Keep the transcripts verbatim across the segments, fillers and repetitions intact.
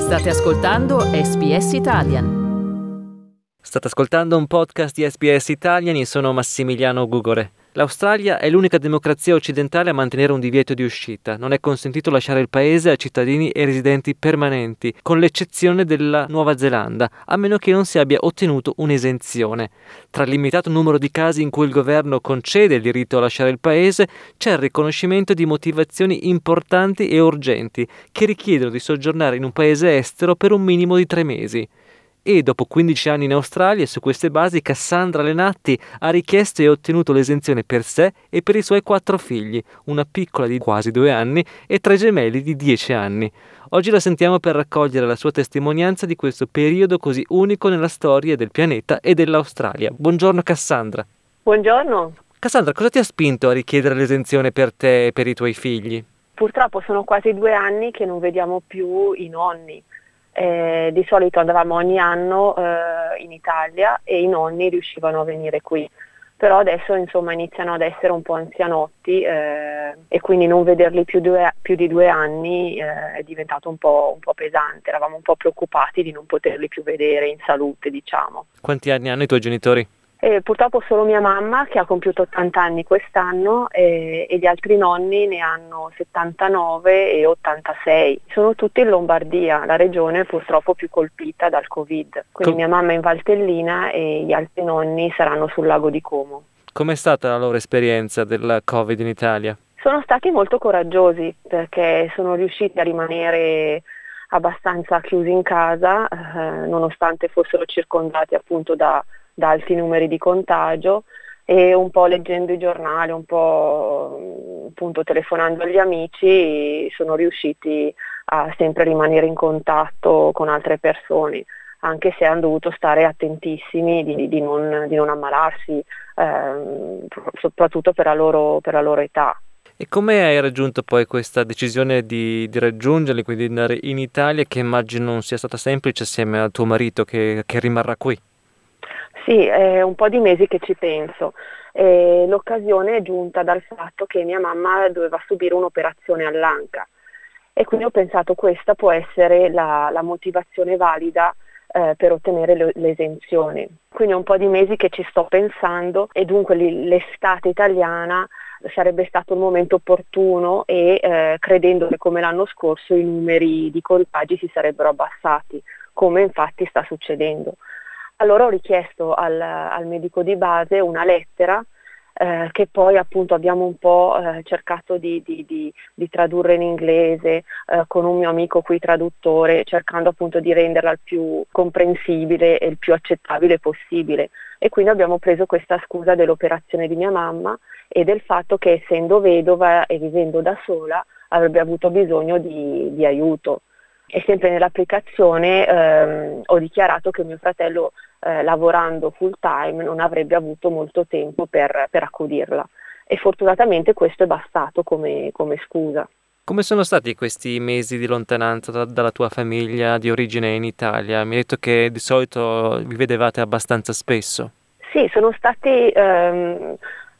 State ascoltando S B S Italian. State ascoltando un podcast di S B S Italian e sono Massimiliano Gugore. L'Australia è l'unica democrazia occidentale a mantenere un divieto di uscita. Non è consentito lasciare il paese a cittadini e residenti permanenti, con l'eccezione della Nuova Zelanda, a meno che non si abbia ottenuto un'esenzione. Tra il limitato numero di casi in cui il governo concede il diritto a lasciare il paese, c'è il riconoscimento di motivazioni importanti e urgenti che richiedono di soggiornare in un paese estero per un minimo di tre mesi. E dopo quindici anni in Australia, su queste basi, Cassandra Lenatti ha richiesto e ottenuto l'esenzione per sé e per i suoi quattro figli, una piccola di quasi due anni e tre gemelli di dieci anni. Oggi la sentiamo per raccogliere la sua testimonianza di questo periodo così unico nella storia del pianeta e dell'Australia. Buongiorno Cassandra. Buongiorno. Cassandra, cosa ti ha spinto a richiedere l'esenzione per te e per i tuoi figli? Purtroppo sono quasi due anni che non vediamo più i nonni. Eh, di solito andavamo ogni anno eh, in Italia e i nonni riuscivano a venire qui, però adesso insomma iniziano ad essere un po' anzianotti eh, e quindi non vederli più, due, più di due anni eh, è diventato un po', un po' pesante, eravamo un po' preoccupati di non poterli più vedere in salute, diciamo. Quanti anni hanno i tuoi genitori? Eh, purtroppo solo mia mamma, che ha compiuto ottanta anni quest'anno, eh, e gli altri nonni ne hanno settantanove e ottantasei. Sono tutti in Lombardia, la regione purtroppo più colpita dal Covid. Quindi Com- mia mamma è in Valtellina e gli altri nonni saranno sul lago di Como. Com'è stata la loro esperienza del Covid in Italia? Sono stati molto coraggiosi perché sono riusciti a rimanere abbastanza chiusi in casa, eh, nonostante fossero circondati appunto da da alti numeri di contagio, e un po' leggendo i giornali, un po' appunto telefonando agli amici, sono riusciti a sempre rimanere in contatto con altre persone, anche se hanno dovuto stare attentissimi di, di, non, di non ammalarsi, ehm, soprattutto per la loro, per la loro età. E come hai raggiunto poi questa decisione di, di raggiungerli, quindi di andare in Italia, che immagino non sia stata semplice assieme al tuo marito che, che rimarrà qui? Sì, è un po' di mesi che ci penso. E l'occasione è giunta dal fatto che mia mamma doveva subire un'operazione all'anca e quindi ho pensato questa può essere la, la motivazione valida eh, per ottenere le, l'esenzione. Quindi è un po' di mesi che ci sto pensando e dunque l'estate italiana sarebbe stato il momento opportuno e eh, credendo che come l'anno scorso i numeri di contagi si sarebbero abbassati, come infatti sta succedendo. Allora ho richiesto al, al medico di base una lettera eh, che poi appunto abbiamo un po' eh, cercato di, di, di, di tradurre in inglese eh, con un mio amico qui traduttore, cercando appunto di renderla il più comprensibile e il più accettabile possibile. E quindi abbiamo preso questa scusa dell'operazione di mia mamma e del fatto che essendo vedova e vivendo da sola avrebbe avuto bisogno di, di aiuto. E sempre nell'applicazione ehm, ho dichiarato che mio fratello eh, lavorando full time non avrebbe avuto molto tempo per, per accudirla e fortunatamente questo è bastato come, come scusa. Come sono stati questi mesi di lontananza da, dalla tua famiglia di origine in Italia? Mi hai detto che di solito vi vedevate abbastanza spesso. Sì, sono stati ehm,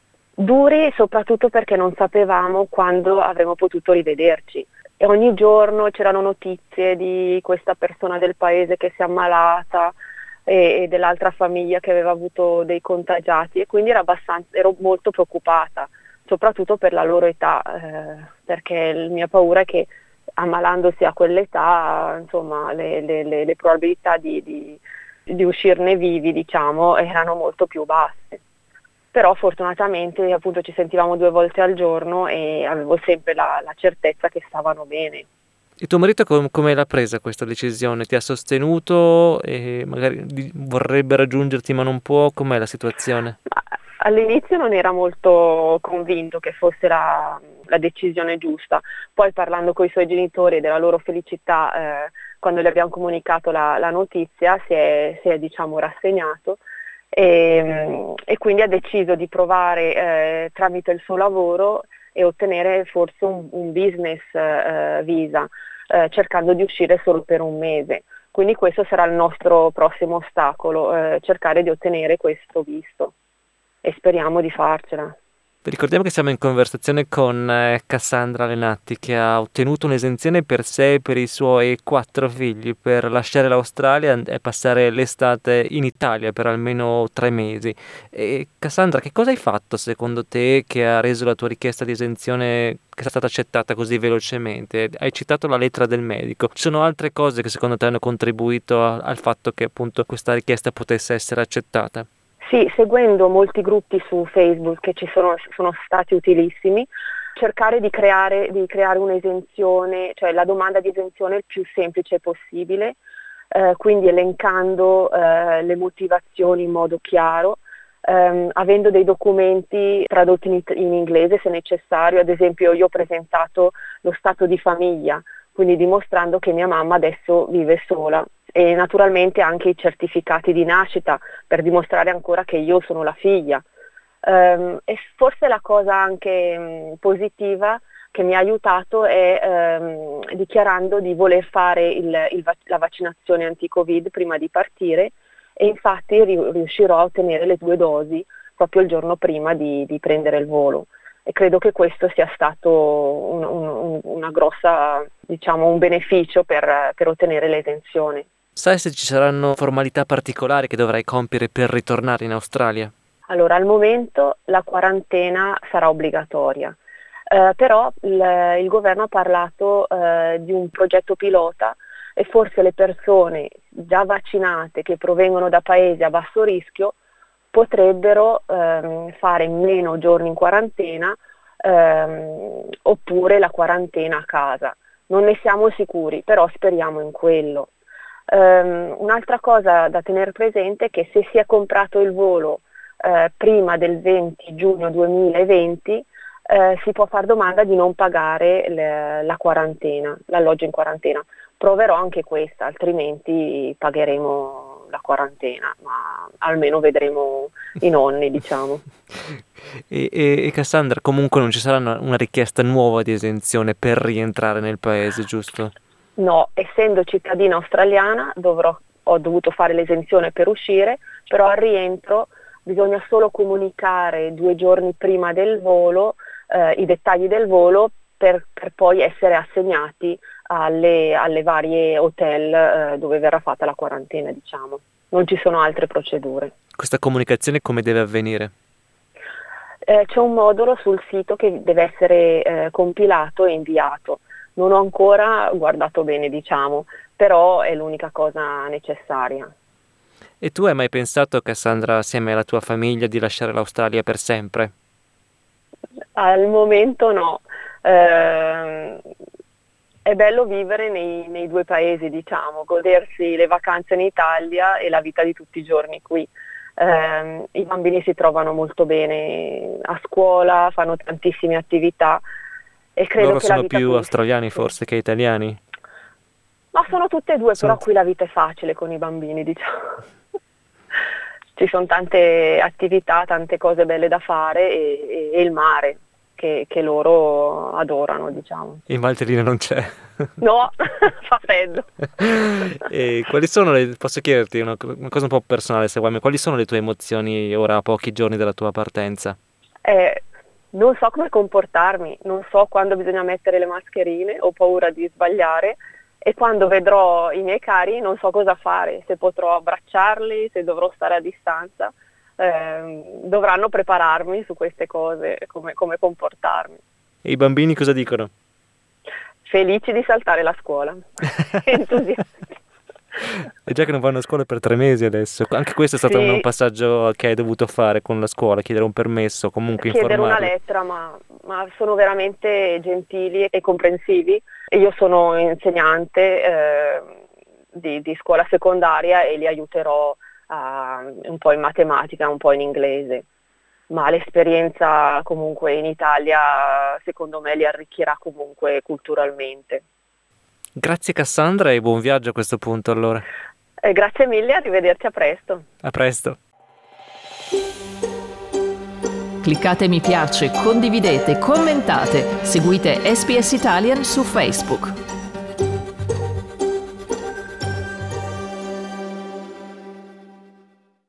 duri soprattutto perché non sapevamo quando avremmo potuto rivederci. E ogni giorno c'erano notizie di questa persona del paese che si è ammalata e, e dell'altra famiglia che aveva avuto dei contagiati e quindi era abbastanza, ero molto preoccupata, soprattutto per la loro età, eh, perché la mia paura è che ammalandosi a quell'età, insomma, le, le, le, le probabilità di, di, di uscirne vivi, diciamo, erano molto più basse. Però fortunatamente appunto ci sentivamo due volte al giorno e avevo sempre la, la certezza che stavano bene. Il tuo marito com- come l'ha presa questa decisione? Ti ha sostenuto e magari di- vorrebbe raggiungerti ma non può? Com'è la situazione? Ma all'inizio non era molto convinto che fosse la, la decisione giusta, poi parlando con i suoi genitori e della loro felicità eh, quando le abbiamo comunicato la, la notizia si è, si è diciamo rassegnato. E, e quindi ha deciso di provare eh, tramite il suo lavoro e ottenere forse un, un business eh, visa, eh, cercando di uscire solo per un mese. Quindi questo sarà il nostro prossimo ostacolo, eh, cercare di ottenere questo visto e speriamo di farcela. Ricordiamo che siamo in conversazione con eh, Cassandra Lenatti, che ha ottenuto un'esenzione per sé e per i suoi quattro figli per lasciare l'Australia e passare l'estate in Italia per almeno tre mesi. E Cassandra, che cosa hai fatto secondo te che ha reso la tua richiesta di esenzione che è stata accettata così velocemente? Hai citato la lettera del medico. Ci sono altre cose che secondo te hanno contribuito a, al fatto che appunto questa richiesta potesse essere accettata? Sì, seguendo molti gruppi su Facebook che ci sono, sono stati utilissimi, cercare di creare, di creare un'esenzione, cioè la domanda di esenzione il più semplice possibile, eh, quindi elencando eh, le motivazioni in modo chiaro, ehm, avendo dei documenti tradotti in, in inglese se necessario. Ad esempio io ho presentato lo stato di famiglia, quindi dimostrando che mia mamma adesso vive sola, e naturalmente anche i certificati di nascita per dimostrare ancora che io sono la figlia. Um, e forse la cosa anche um, positiva che mi ha aiutato è um, dichiarando di voler fare il, il, la vaccinazione anti-Covid prima di partire, e infatti ri- riuscirò a ottenere le due dosi proprio il giorno prima di, di prendere il volo. E credo che questo sia stato un, un, una grossa, diciamo, un beneficio per, per ottenere l'esenzione. Sai se ci saranno formalità particolari che dovrai compiere per ritornare in Australia? Allora, al momento la quarantena sarà obbligatoria, eh, però il, il governo ha parlato eh, di un progetto pilota, e forse le persone già vaccinate che provengono da paesi a basso rischio potrebbero ehm, fare meno giorni in quarantena ehm, oppure la quarantena a casa. Non ne siamo sicuri, però speriamo in quello. Um, un'altra cosa da tenere presente è che se si è comprato il volo eh, prima del venti giugno duemilaventi eh, si può fare domanda di non pagare le, la quarantena, l'alloggio in quarantena. Proverò anche questa, altrimenti pagheremo la quarantena, ma almeno vedremo i nonni, diciamo. E, e, e Cassandra, comunque non ci sarà una, una richiesta nuova di esenzione per rientrare nel paese, giusto? No, essendo cittadina australiana dovrò, ho dovuto fare l'esenzione per uscire, però al rientro bisogna solo comunicare due giorni prima del volo eh, i dettagli del volo per, per poi essere assegnati alle, alle varie hotel eh, dove verrà fatta la quarantena, diciamo. Non ci sono altre procedure. Questa comunicazione come deve avvenire? Eh, c'è un modulo sul sito che deve essere eh, compilato e inviato. Non ho ancora guardato bene, diciamo, però è l'unica cosa necessaria. E tu hai mai pensato, Cassandra, assieme alla tua famiglia, di lasciare l'Australia per sempre? Al momento no. Eh, è bello vivere nei, nei due paesi, diciamo, godersi le vacanze in Italia e la vita di tutti i giorni qui. Eh, I bambini si trovano molto bene a scuola, fanno tantissime attività. E credo Loro che sono la vita più qui... australiani forse che italiani? Ma sono tutte e due, Sono... però qui la vita è facile con i bambini, diciamo. Ci sono tante attività, tante cose belle da fare e, e, e il mare che, che loro adorano, diciamo. In Valtellina non c'è. No, fa freddo. E quali sono le, posso chiederti una, una cosa un po' personale se vuoi, ma quali sono le tue emozioni ora a pochi giorni dalla tua partenza? Eh, non so come comportarmi, non so quando bisogna mettere le mascherine, ho paura di sbagliare, e quando vedrò i miei cari non so cosa fare, se potrò abbracciarli, se dovrò stare a distanza. Eh, dovranno prepararmi su queste cose, come, come comportarmi. E i bambini cosa dicono? Felici di saltare la scuola, entusiasti. E già che non vanno a scuola per tre mesi adesso, anche questo è stato Sì. un passaggio che hai dovuto fare con la scuola, chiedere un permesso, comunque Chiedere informarli. una lettera, ma, ma sono veramente gentili e comprensivi. E io sono insegnante eh, di, di scuola secondaria e li aiuterò uh, un po' in matematica, un po' in inglese. Ma l'esperienza comunque in Italia secondo me li arricchirà comunque culturalmente. Grazie Cassandra e buon viaggio a questo punto allora. Eh, grazie mille, arrivederci, a presto. A presto. Cliccate mi piace, condividete, commentate, seguite S B S Italian su Facebook.